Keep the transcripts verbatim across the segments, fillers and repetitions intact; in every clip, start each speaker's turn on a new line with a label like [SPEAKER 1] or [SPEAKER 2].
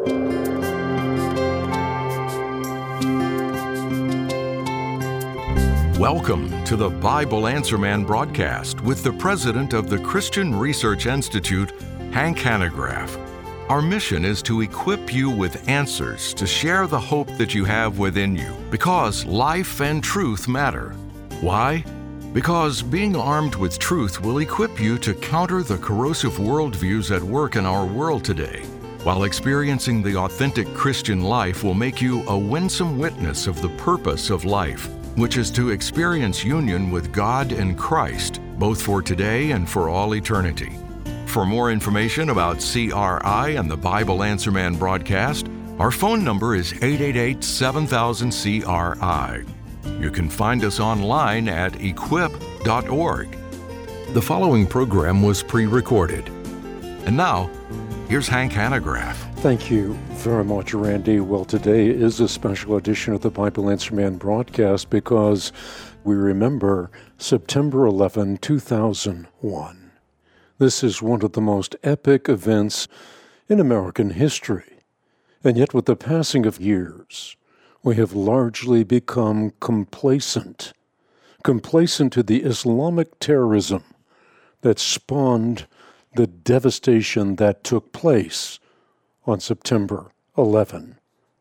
[SPEAKER 1] Welcome to the Bible Answer Man broadcast with the president of the Christian Research Institute, Hank Hanegraaff. Our mission is to equip you with answers to share the hope that you have within you, because life and truth matter. Why? Because being armed with truth will equip you to counter the corrosive worldviews at work in our world today, while experiencing the authentic Christian life will make you a winsome witness of the purpose of life, which is to experience union with God and Christ, both for today and for all eternity. For more information about C R I and the Bible Answer Man broadcast, our phone number is eight eight eight, seven thousand, C R I. You can find us online at equip dot org. The following program was pre-recorded. And now, here's Hank Hanegraaff.
[SPEAKER 2] Thank you very much, Randy. Well, today is a special edition of the Bible Answer Man broadcast because we remember September eleventh, two thousand one. This is one of the most epic events in American history. And yet, with the passing of years, we have largely become complacent, complacent to the Islamic terrorism that spawned the devastation that took place on September eleventh.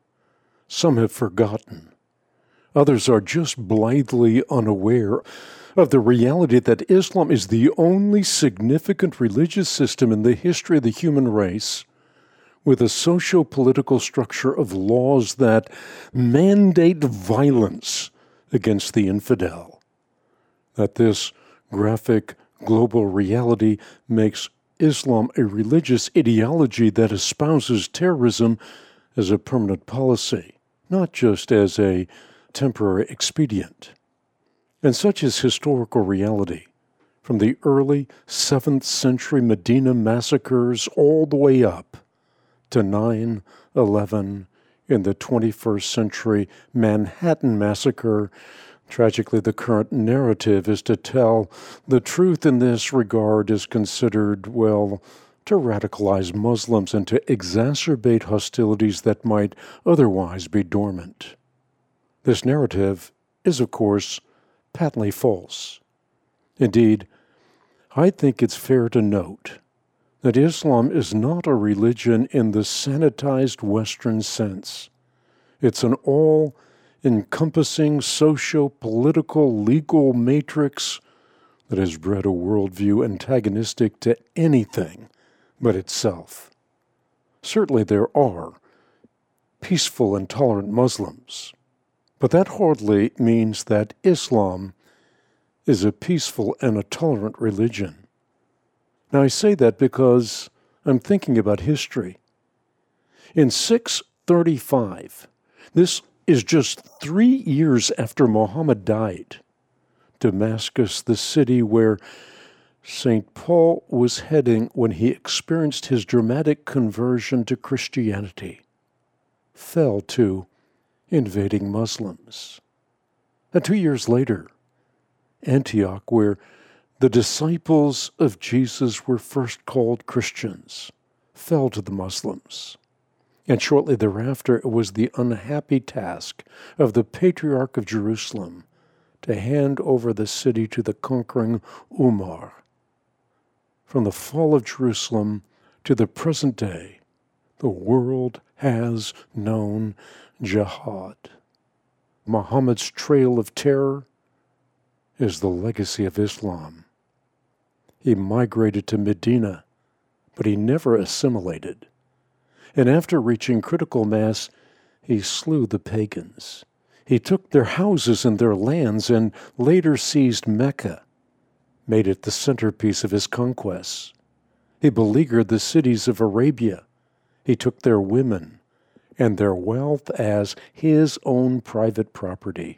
[SPEAKER 2] Some have forgotten. Others are just blithely unaware of the reality that Islam is the only significant religious system in the history of the human race with a socio-political structure of laws that mandate violence against the infidel. That this graphic global reality makes Islam a religious ideology that espouses terrorism as a permanent policy, not just as a temporary expedient. And such is historical reality, from the early seventh century Medina massacres all the way up to nine eleven in the twenty-first century Manhattan massacre. Tragically, the current narrative is to tell the truth in this regard is considered, well, to radicalize Muslims and to exacerbate hostilities that might otherwise be dormant. This narrative is, of course, patently false. Indeed, I think it's fair to note that Islam is not a religion in the sanitized Western sense. It's an all encompassing socio-political legal matrix that has bred a worldview antagonistic to anything but itself. Certainly there are peaceful and tolerant Muslims, but that hardly means that Islam is a peaceful and a tolerant religion. Now I say that because I'm thinking about history. In six thirty-five, this is just three years after Muhammad died, Damascus, the city where Saint Paul was heading when he experienced his dramatic conversion to Christianity, fell to invading Muslims. And two years later, Antioch, where the disciples of Jesus were first called Christians, fell to the Muslims. And shortly thereafter, it was the unhappy task of the Patriarch of Jerusalem to hand over the city to the conquering Umar. From the fall of Jerusalem to the present day, the world has known jihad. Muhammad's trail of terror is the legacy of Islam. He migrated to Medina, but he never assimilated. And after reaching critical mass, he slew the pagans. He took their houses and their lands and later seized Mecca, made it the centerpiece of his conquests. He beleaguered the cities of Arabia. He took their women and their wealth as his own private property.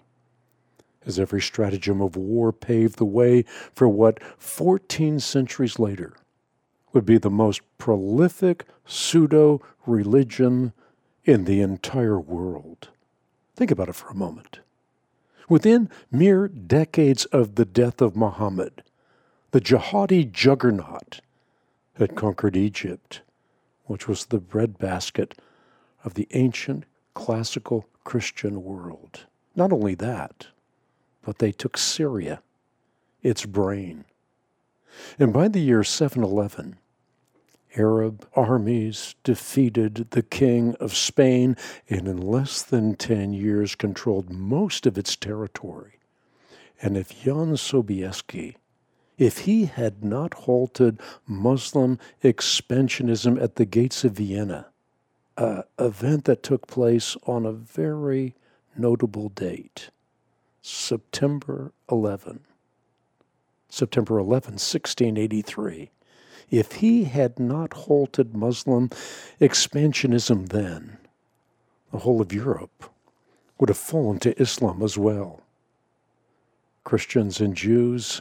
[SPEAKER 2] As every stratagem of war paved the way for what fourteen centuries later would be the most prolific pseudo-religion in the entire world. Think about it for a moment. Within mere decades of the death of Muhammad, the jihadi juggernaut had conquered Egypt, which was the breadbasket of the ancient classical Christian world. Not only that, but they took Syria, its brain. And by the year seven eleven, Arab armies defeated the king of Spain and in less than ten years controlled most of its territory. And if Jan Sobieski, if he had not halted Muslim expansionism at the gates of Vienna, an event that took place on a very notable date, September eleventh, September eleventh, sixteen eighty-three, if he had not halted Muslim expansionism then, the whole of Europe would have fallen to Islam as well. Christians and Jews,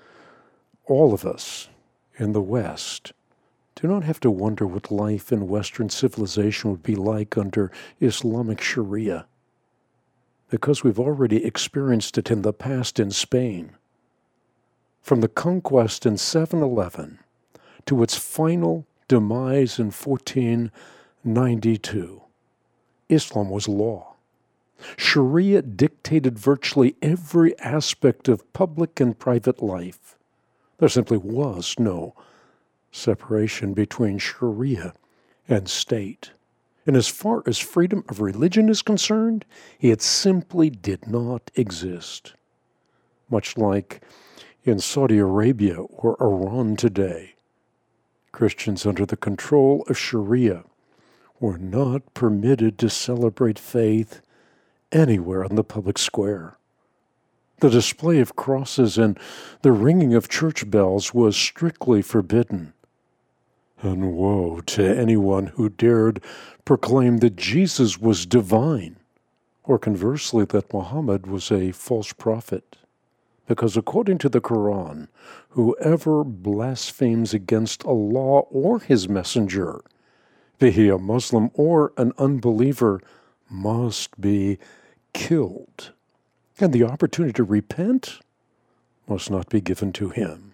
[SPEAKER 2] all of us in the West, do not have to wonder what life in Western civilization would be like under Islamic Sharia, because we've already experienced it in the past in Spain. From the conquest in seven eleven to its final demise in fourteen ninety-two, Islam was law. Sharia dictated virtually every aspect of public and private life. There simply was no separation between Sharia and state. And as far as freedom of religion is concerned, it simply did not exist. Much like in Saudi Arabia or Iran today, Christians under the control of Sharia were not permitted to celebrate faith anywhere in the public square. The display of crosses and the ringing of church bells was strictly forbidden. And woe to anyone who dared proclaim that Jesus was divine, or conversely that Muhammad was a false prophet. Because according to the Quran, whoever blasphemes against Allah or his messenger, be he a Muslim or an unbeliever, must be killed. And the opportunity to repent must not be given to him.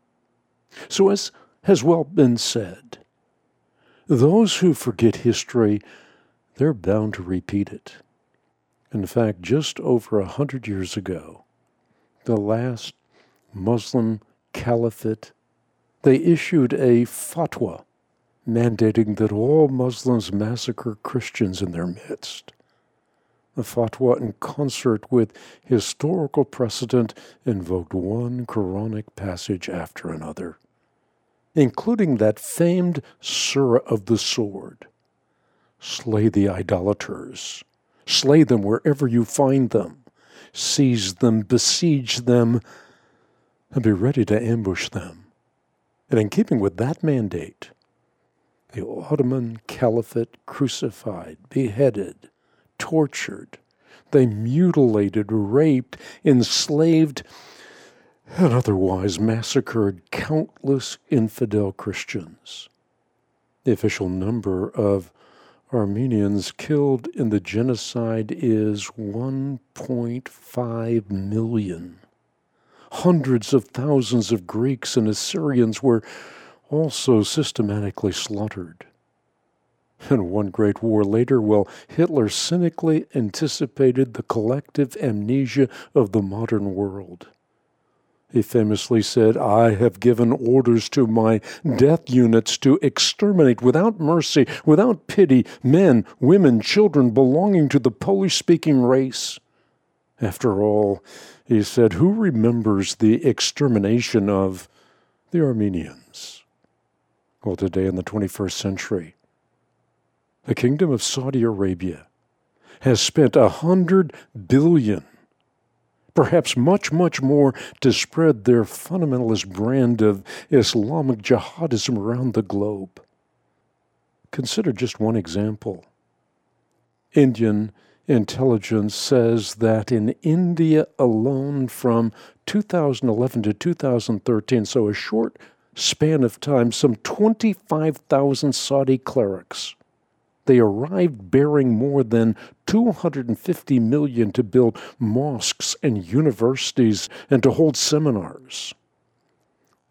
[SPEAKER 2] So as has well been said, those who forget history, they're bound to repeat it. In fact, just over a hundred years ago, the last Muslim caliphate, they issued a fatwa mandating that all Muslims massacre Christians in their midst. The fatwa, in concert with historical precedent, invoked one Quranic passage after another, including that famed Surah of the Sword. Slay the idolaters. Slay them wherever you find them. Seize them, besiege them, and be ready to ambush them. And in keeping with that mandate, the Ottoman Caliphate crucified, beheaded, tortured, they mutilated, raped, enslaved, and otherwise massacred countless infidel Christians. The official number of Armenians killed in the genocide is one point five million. Hundreds of thousands of Greeks and Assyrians were also systematically slaughtered. And one great war later, well, Hitler cynically anticipated the collective amnesia of the modern world. He famously said, "I have given orders to my death units to exterminate without mercy, without pity, men, women, children belonging to the Polish-speaking race." After all, he said, who remembers the extermination of the Armenians? Well, today in the twenty-first century, the Kingdom of Saudi Arabia has spent a hundred billion, perhaps much, much more, to spread their fundamentalist brand of Islamic jihadism around the globe. Consider just one example. Indian intelligence says that in India alone from two thousand eleven to two thousand thirteen, so a short span of time, some twenty-five thousand Saudi clerics, they arrived bearing more than two hundred fifty million to build mosques and universities and to hold seminars.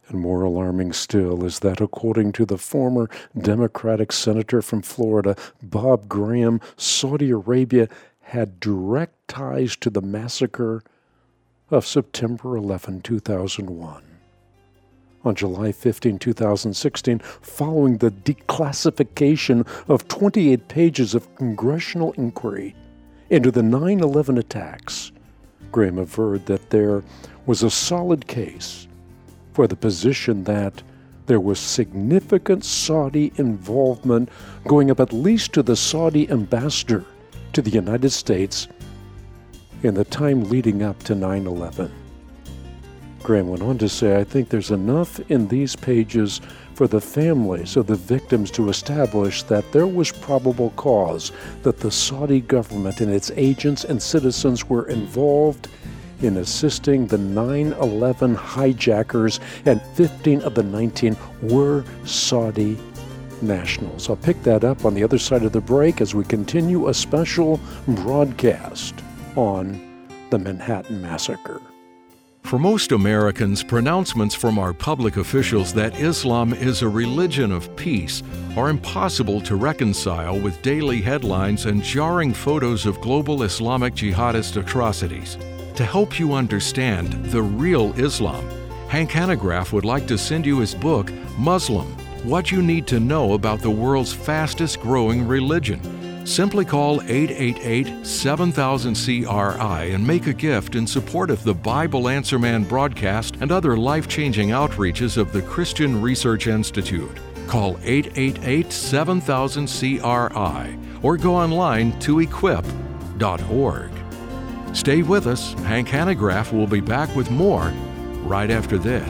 [SPEAKER 2] And more alarming still is that, according to the former Democratic senator from Florida, Bob Graham, Saudi Arabia had direct ties to the massacre of September eleventh, two thousand one. On July fifteenth, two thousand sixteen, following the declassification of twenty-eight pages of congressional inquiry into the nine eleven attacks, Graham averred that there was a solid case for the position that there was significant Saudi involvement going up at least to the Saudi ambassador to the United States in the time leading up to nine eleven. Graham went on to say, I think there's enough in these pages for the families of the victims to establish that there was probable cause that the Saudi government and its agents and citizens were involved in assisting the nine eleven hijackers, and fifteen of the nineteen were Saudi nationals. I'll pick that up on the other side of the break as we continue a special broadcast on the Manhattan Massacre.
[SPEAKER 1] For most Americans, pronouncements from our public officials that Islam is a religion of peace are impossible to reconcile with daily headlines and jarring photos of global Islamic jihadist atrocities. To help you understand the real Islam, Hank Hanegraaff would like to send you his book, Muslim: What You Need to Know About the World's Fastest Growing Religion. Simply call eight eight eight, seven thousand, C R I and make a gift in support of the Bible Answer Man broadcast and other life-changing outreaches of the Christian Research Institute. Call eight eight eight, seven thousand, C R I or go online to equip dot org. Stay with us. Hank Hanegraaff will be back with more right after this.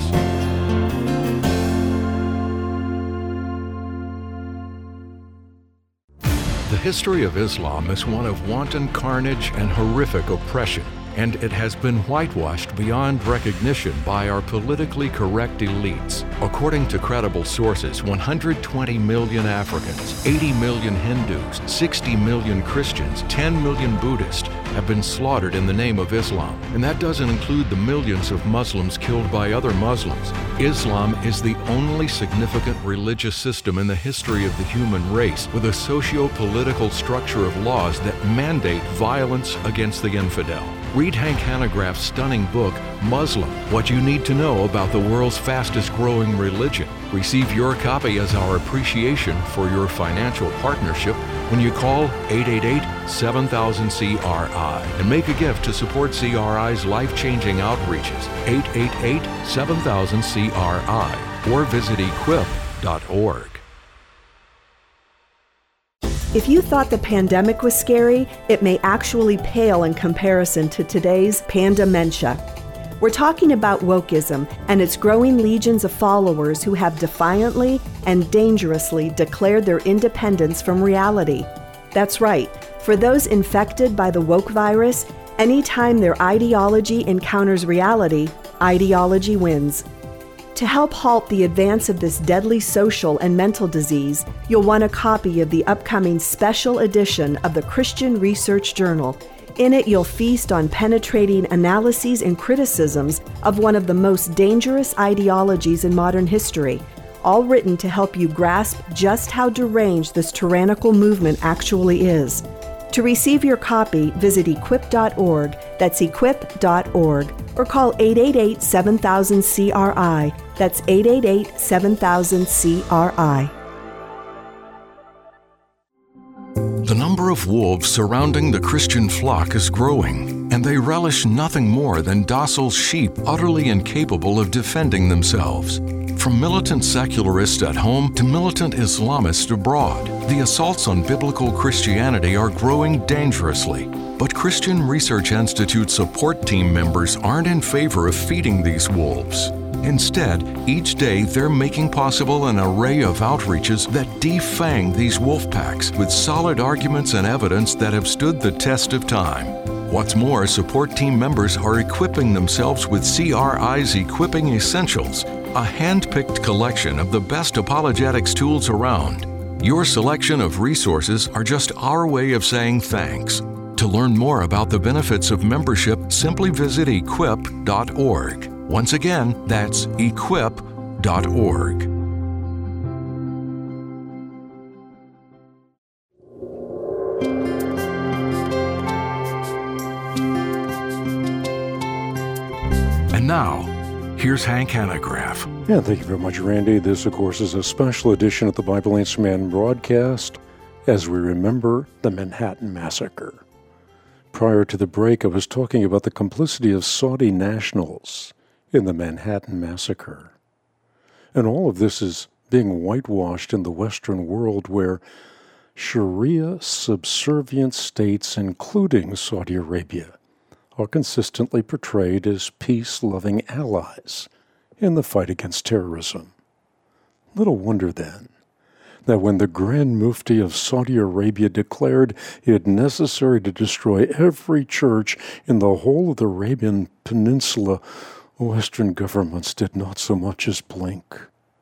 [SPEAKER 1] The history of Islam is one of wanton carnage and horrific oppression, and it has been whitewashed beyond recognition by our politically correct elites. According to credible sources, one hundred twenty million Africans, eighty million Hindus, sixty million Christians, ten million Buddhists have been slaughtered in the name of Islam. And that doesn't include the millions of Muslims killed by other Muslims. Islam is the only significant religious system in the history of the human race with a socio-political structure of laws that mandate violence against the infidel. Read Hank Hanegraaff's stunning book, Muslim: What You Need to Know About the World's Fastest Growing Religion. Receive your copy as our appreciation for your financial partnership when you call eight eight eight, seven thousand, C R I and make a gift to support C R I's life-changing outreaches, eight eight eight, seven thousand, C R I, or visit equip dot org.
[SPEAKER 3] If you thought the pandemic was scary, it may actually pale in comparison to today's pandementia. We're talking about wokeism and its growing legions of followers who have defiantly and dangerously declared their independence from reality. That's right. For those infected by the woke virus, anytime their ideology encounters reality, ideology wins. To help halt the advance of this deadly social and mental disease, you'll want a copy of the upcoming special edition of the Christian Research Journal. In it, you'll feast on penetrating analyses and criticisms of one of the most dangerous ideologies in modern history, all written to help you grasp just how deranged this tyrannical movement actually is. To receive your copy, visit equip dot org, that's equip dot org, or call eight eight eight, seven thousand, C R I, that's eight eight eight, seven thousand, C R I.
[SPEAKER 1] The number of wolves surrounding the Christian flock is growing, and they relish nothing more than docile sheep utterly incapable of defending themselves. From militant secularists at home to militant Islamists abroad, the assaults on biblical Christianity are growing dangerously. But Christian Research Institute support team members aren't in favor of feeding these wolves. Instead, each day they're making possible an array of outreaches that defang these wolf packs with solid arguments and evidence that have stood the test of time. What's more, support team members are equipping themselves with C R I's Equipping Essentials, a hand-picked collection of the best apologetics tools around. Your selection of resources are just our way of saying thanks. To learn more about the benefits of membership, simply visit equip dot org. Once again, that's equip dot org. And now, here's Hank Hanegraaff.
[SPEAKER 2] Yeah, thank you very much, Randy. This, of course, is a special edition of the Bible Answer Man broadcast as we remember the Manhattan Massacre. Prior to the break, I was talking about the complicity of Saudi nationals in the Manhattan Massacre. And all of this is being whitewashed in the Western world where Sharia subservient states, including Saudi Arabia, are consistently portrayed as peace-loving allies in the fight against terrorism. Little wonder, then, that when the Grand Mufti of Saudi Arabia declared it necessary to destroy every church in the whole of the Arabian Peninsula, Western governments did not so much as blink.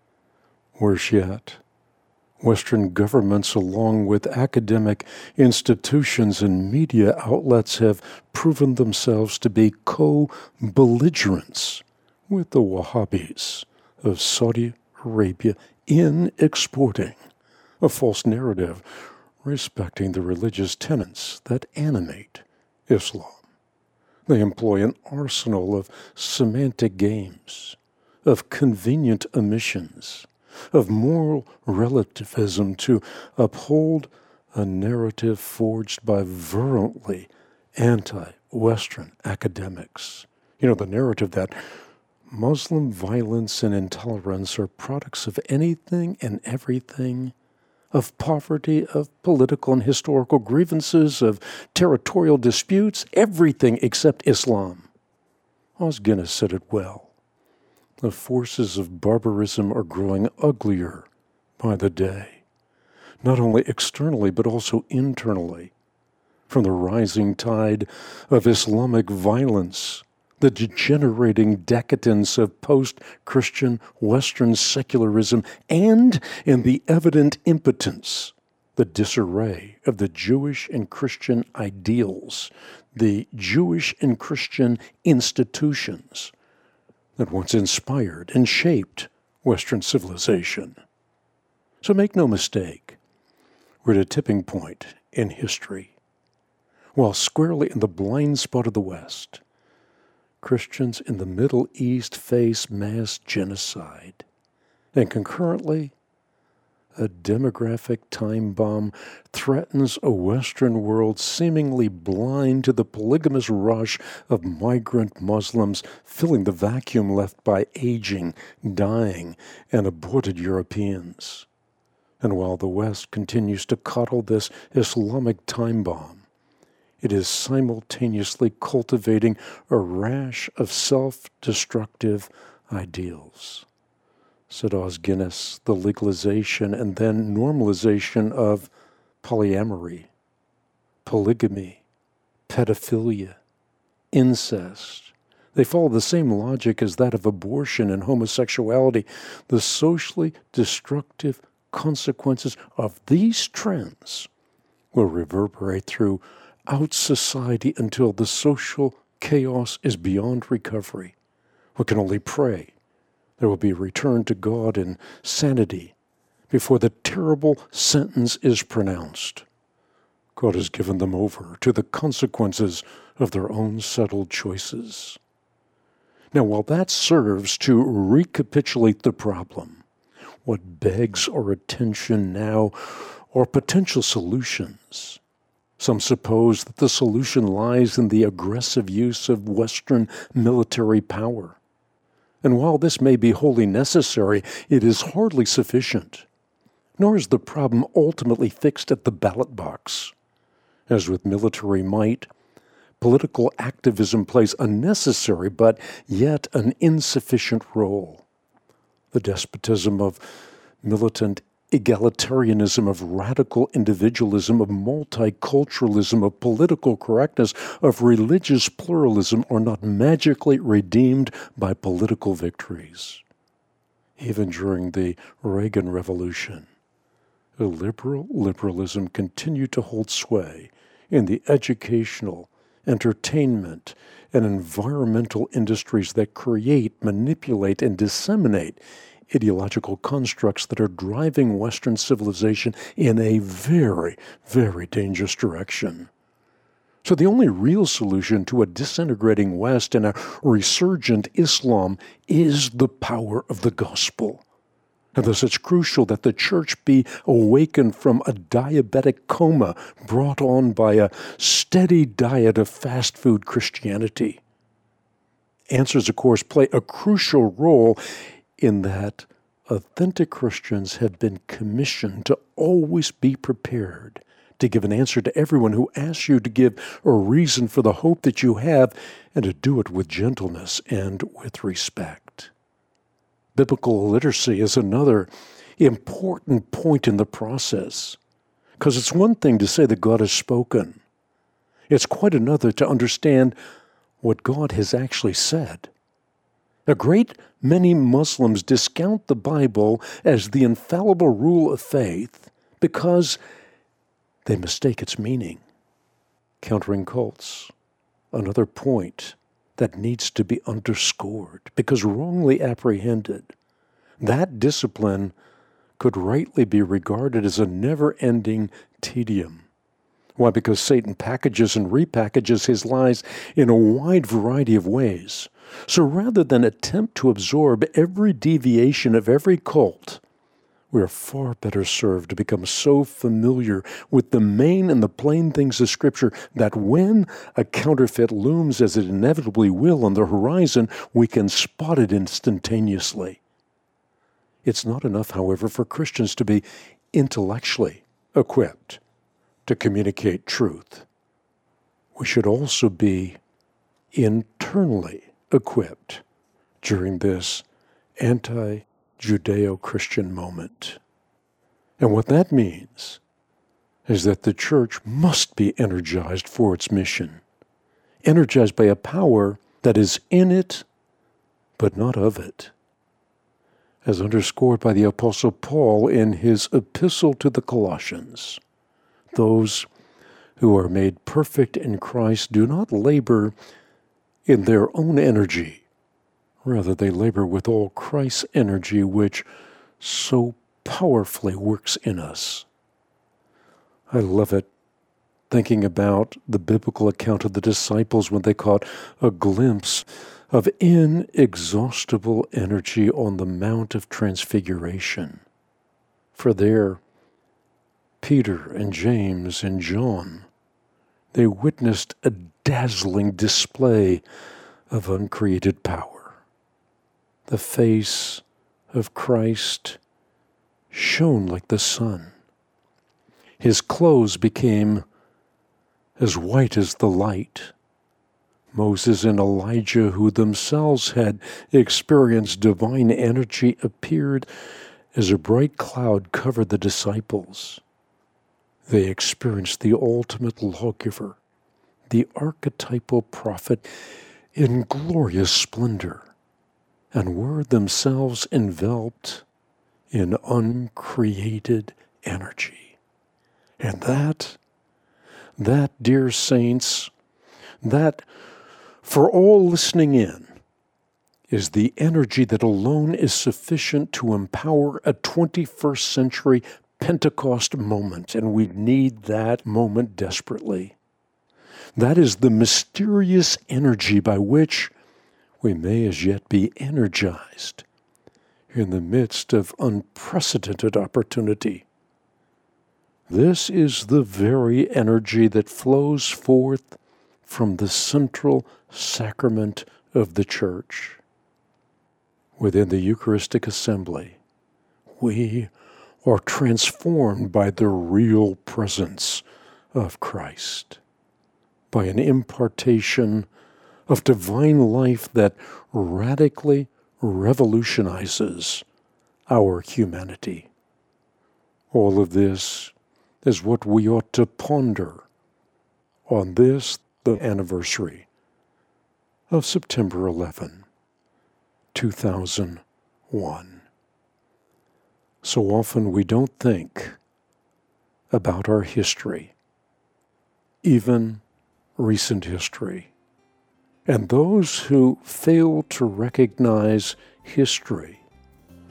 [SPEAKER 2] Worse yet, Western governments, along with academic institutions and media outlets, have proven themselves to be co-belligerents with the Wahhabis of Saudi Arabia in exporting a false narrative respecting the religious tenets that animate Islam. They employ an arsenal of semantic games, of convenient omissions, of moral relativism to uphold a narrative forged by virulently anti-Western academics. You know, the narrative that Muslim violence and intolerance are products of anything and everything, of poverty, of political and historical grievances, of territorial disputes, everything except Islam. Os Guinness said it well. The forces of barbarism are growing uglier by the day, not only externally but also internally, from the rising tide of Islamic violence, the degenerating decadence of post-Christian Western secularism, and in the evident impotence, the disarray of the Jewish and Christian ideals, the Jewish and Christian institutions that once inspired and shaped Western civilization. So make no mistake, we're at a tipping point in history. While squarely in the blind spot of the West, Christians in the Middle East face mass genocide, and concurrently, a demographic time bomb threatens a Western world seemingly blind to the polygamous rush of migrant Muslims filling the vacuum left by aging, dying, and aborted Europeans. And while the West continues to coddle this Islamic time bomb, it is simultaneously cultivating a rash of self-destructive ideals. Said Os Guinness, the legalization and then normalization of polyamory, polygamy, pedophilia, incest. They follow the same logic as that of abortion and homosexuality. The socially destructive consequences of these trends will reverberate through out society until the social chaos is beyond recovery. We can only pray there will be a return to God and sanity before the terrible sentence is pronounced. God has given them over to the consequences of their own settled choices. Now, while that serves to recapitulate the problem, what begs our attention now are potential solutions. Some suppose that the solution lies in the aggressive use of Western military power. And while this may be wholly necessary, it is hardly sufficient. Nor is the problem ultimately fixed at the ballot box. As with military might, political activism plays a necessary but yet an insufficient role. The despotism of militant egalitarianism, of radical individualism, of multiculturalism, of political correctness, of religious pluralism are not magically redeemed by political victories. Even during the Reagan Revolution, illiberal liberalism continued to hold sway in the educational, entertainment, and environmental industries that create, manipulate, and disseminate ideological constructs that are driving Western civilization in a very, very dangerous direction. So the only real solution to a disintegrating West and a resurgent Islam is the power of the gospel. And thus it's crucial that the church be awakened from a diabetic coma brought on by a steady diet of fast food Christianity. Answers, of course, play a crucial role in that authentic Christians have been commissioned to always be prepared to give an answer to everyone who asks you to give a reason for the hope that you have, and to do it with gentleness and with respect. Biblical literacy is another important point in the process, because it's one thing to say that God has spoken. It's quite another to understand what God has actually said. A great many Muslims discount the Bible as the infallible rule of faith because they mistake its meaning. Countering cults, another point that needs to be underscored, because wrongly apprehended, that discipline could rightly be regarded as a never-ending tedium. Why? Because Satan packages and repackages his lies in a wide variety of ways. So rather than attempt to absorb every deviation of every cult, we are far better served to become so familiar with the main and the plain things of Scripture that when a counterfeit looms, as it inevitably will on the horizon, we can spot it instantaneously. It's not enough, however, for Christians to be intellectually equipped to communicate truth. We should also be internally equipped during this anti-Judeo-Christian moment. And what that means is that the church must be energized for its mission, energized by a power that is in it, but not of it. As underscored by the Apostle Paul in his epistle to the Colossians, those who are made perfect in Christ do not labor in their own energy. Rather, they labor with all Christ's energy, which so powerfully works in us. I love it, thinking about the biblical account of the disciples when they caught a glimpse of inexhaustible energy on the Mount of Transfiguration. For there, Peter and James and John, they witnessed a dazzling display of uncreated power. The face of Christ shone like the sun. His clothes became as white as the light. Moses and Elijah, who themselves had experienced divine energy, appeared as a bright cloud covered the disciples. They experienced the ultimate lawgiver, the archetypal prophet, in glorious splendor, and were themselves enveloped in uncreated energy. And that, that, dear saints, that, for all listening in, is the energy that alone is sufficient to empower a twenty-first century Pentecost moment, and we need that moment desperately. That is the mysterious energy by which we may as yet be energized in the midst of unprecedented opportunity. This is the very energy that flows forth from the central sacrament of the Church. Within the Eucharistic assembly, we are transformed by the real presence of Christ, by an impartation of divine life that radically revolutionizes our humanity. All of this is what we ought to ponder on this, the anniversary of September eleventh, two thousand one. So often we don't think about our history, even recent history. And those who fail to recognize history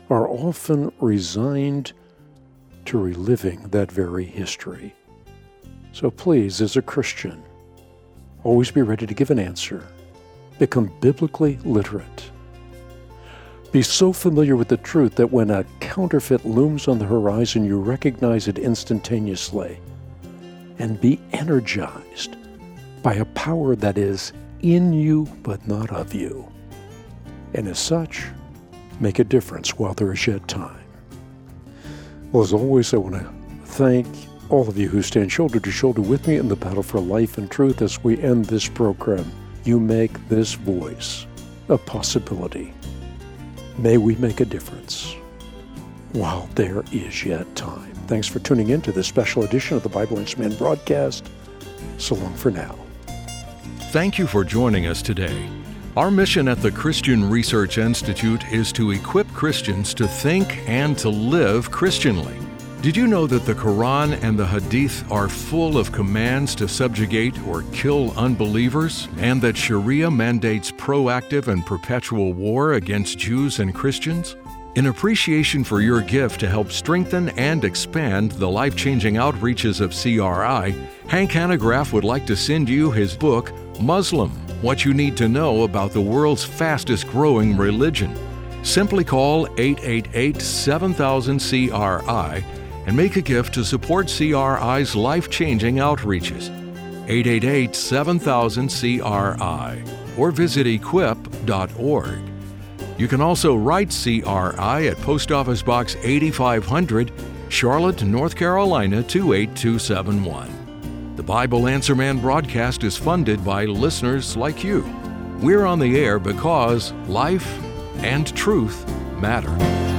[SPEAKER 2] are often resigned to reliving that very history. So please, as a Christian, always be ready to give an answer. Become biblically literate. Be so familiar with the truth that when a counterfeit looms on the horizon, you recognize it instantaneously. And be energized by a power that is in you but not of you. And as such, make a difference while there is yet time. Well, as always, I want to thank all of you who stand shoulder to shoulder with me in the battle for life and truth as we end this program. You make this voice a possibility. May we make a difference while there is yet time. Thanks for tuning in to this special edition of the Bible Answer Man broadcast. So long for now.
[SPEAKER 1] Thank you for joining us today. Our mission at the Christian Research Institute is to equip Christians to think and to live Christianly. Did you know that the Quran and the Hadith are full of commands to subjugate or kill unbelievers, and that Sharia mandates proactive and perpetual war against Jews and Christians? In appreciation for your gift to help strengthen and expand the life-changing outreaches of C R I, Hank Hanegraaff would like to send you his book, Muslim: What You Need to Know About the World's Fastest-Growing Religion. Simply call eight eight eight, seven thousand, C R I and make a gift to support C R I's life-changing outreaches. eight eight eight, seven thousand, C R I or visit equip dot org. You can also write C R I at Post Office Box eighty-five hundred, Charlotte, North Carolina two eight two seven one. The Bible Answer Man broadcast is funded by listeners like you. We're on the air because life and truth matter.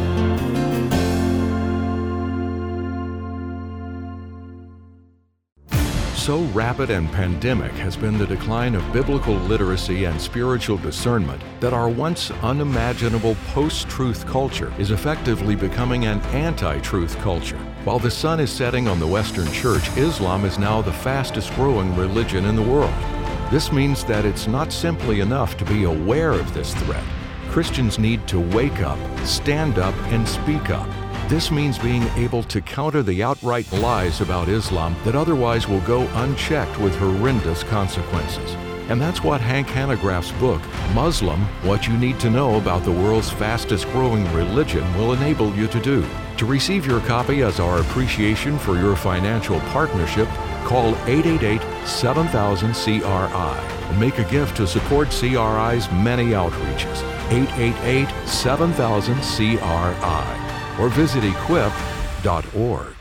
[SPEAKER 1] So rapid and pandemic has been the decline of biblical literacy and spiritual discernment that our once unimaginable post-truth culture is effectively becoming an anti-truth culture. While the sun is setting on the Western Church, Islam is now the fastest-growing religion in the world. This means that it's not simply enough to be aware of this threat. Christians need to wake up, stand up, and speak up. This means being able to counter the outright lies about Islam that otherwise will go unchecked with horrendous consequences. And that's what Hank Hanegraaff's book, Muslim: What You Need to Know About the World's Fastest-Growing Religion, will enable you to do. To receive your copy as our appreciation for your financial partnership, call eight eight eight, seven thousand, C R I and make a gift to support C R I's many outreaches. eight eight eight, seven thousand, C R I or visit equip dot org.